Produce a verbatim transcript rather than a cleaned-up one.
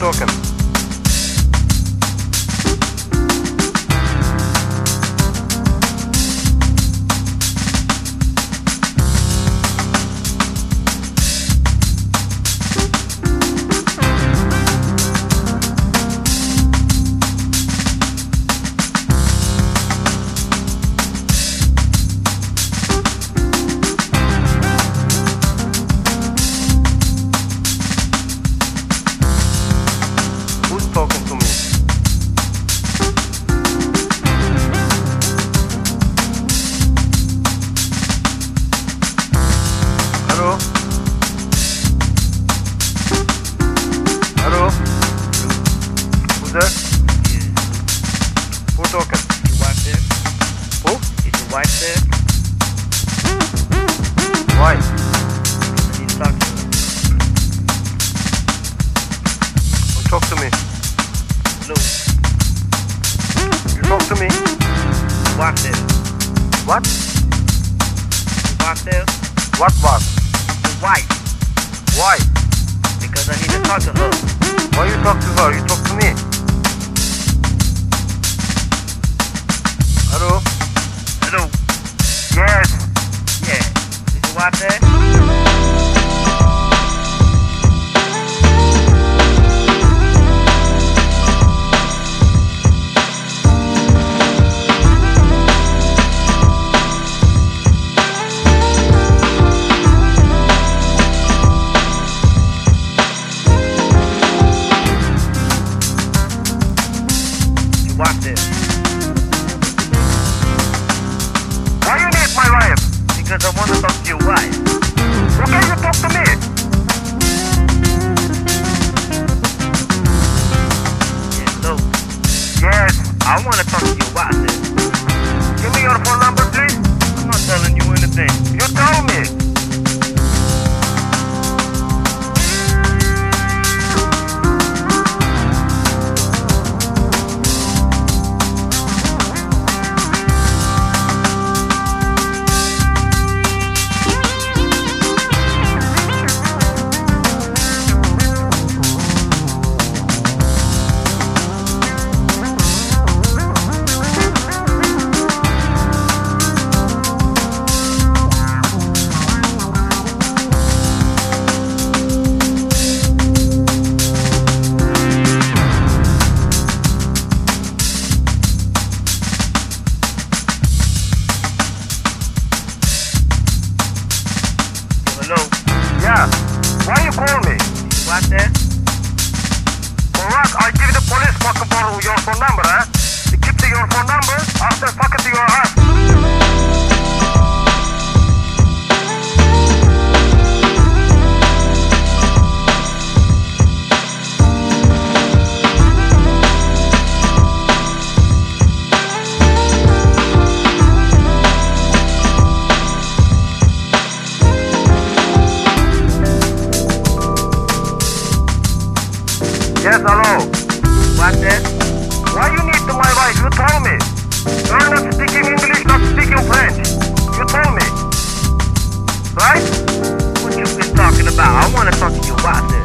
talking? Who's talking to me? Hello? Hello? Who's there? Who talking? Your wife there? Who? Is your wife there? Why? I need to talk to her. Who talk to me? Hello? You talk to me? Your wife there? What? Your wife there? What what? Your wife. Why? Because I need to talk to her. Why you talk to her? You talk to me? Hello? Hello? Yes. Yeah. Is your wife there? Your wife there? Why you need my wife? Because I want to talk to your wife. Okay, you talk to me. Yeah, hello? Yes. I want to talk to your wife there. Give me your phone number, please. I'm not telling you anything. You tell me. Hello? Yeah. Why you call me? Is your wife there? For what? I give the police fucking for your phone number, huh? You keep the your phone number after fucking to your ass. Yes, hello. Wife there? Why you need to my wife? You tell me. You're not speaking English, not speaking French. You tell me. Right? What you been talking about? I want to talk to your wife there.